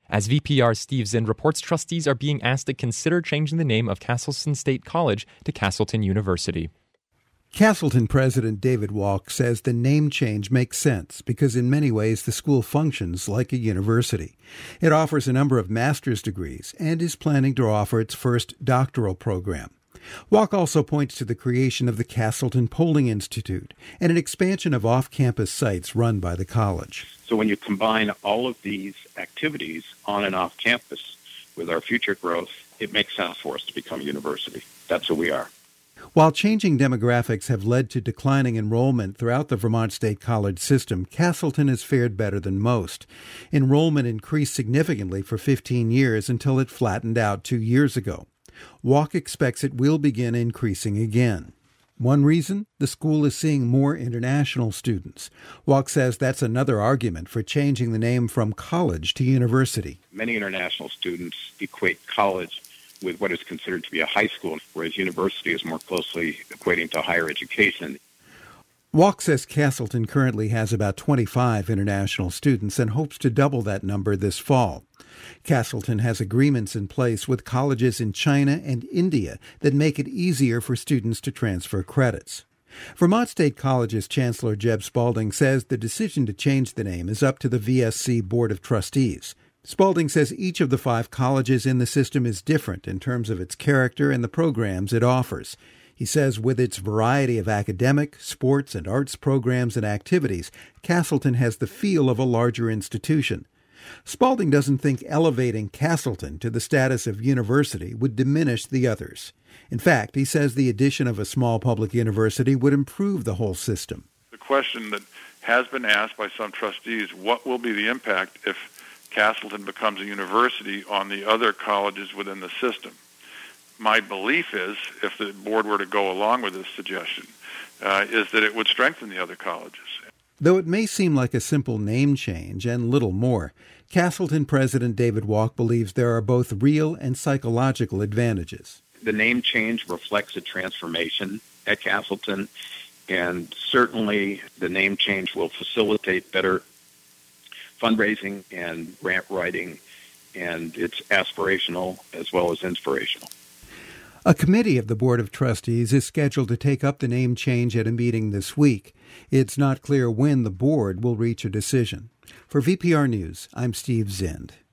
As VPR's Steve Zinn reports, trustees are being asked to consider changing the name of Castleton State College to Castleton University. Castleton President David Walk says the name change makes sense because in many ways the school functions like a university. It offers a number of master's degrees and is planning to offer its first doctoral program. Walk also points to the creation of the Castleton Polling Institute and an expansion of off-campus sites run by the college. So when you combine all of these activities on and off campus with our future growth, it makes sense for us to become a university. That's who we are. While changing demographics have led to declining enrollment throughout the Vermont State College system, Castleton has fared better than most. Enrollment increased significantly for 15 years until it flattened out 2 years ago. Walk expects it will begin increasing again. One reason? The school is seeing more international students. Walk says that's another argument for changing the name from college to university. Many international students equate college with what is considered to be a high school, whereas university is more closely equating to higher education. Walk says Castleton currently has about 25 international students and hopes to double that number this fall. Castleton has agreements in place with colleges in China and India that make it easier for students to transfer credits. Vermont State College's Chancellor Jeb Spalding says the decision to change the name is up to the VSC Board of Trustees. Spalding says each of the 5 colleges in the system is different in terms of its character and the programs it offers. He says with its variety of academic, sports, and arts programs and activities, Castleton has the feel of a larger institution. Spalding doesn't think elevating Castleton to the status of university would diminish the others. In fact, he says the addition of a small public university would improve the whole system. The question that has been asked by some trustees, what will be the impact if Castleton becomes a university on the other colleges within the system? My belief is, if the board were to go along with this suggestion, is that it would strengthen the other colleges. Though it may seem like a simple name change and little more, Castleton President David Walk believes there are both real and psychological advantages. The name change reflects a transformation at Castleton, and certainly the name change will facilitate better fundraising and grant writing, and it's aspirational as well as inspirational. A committee of the Board of Trustees is scheduled to take up the name change at a meeting this week. It's not clear when the board will reach a decision. For VPR News, I'm Steve Zinn.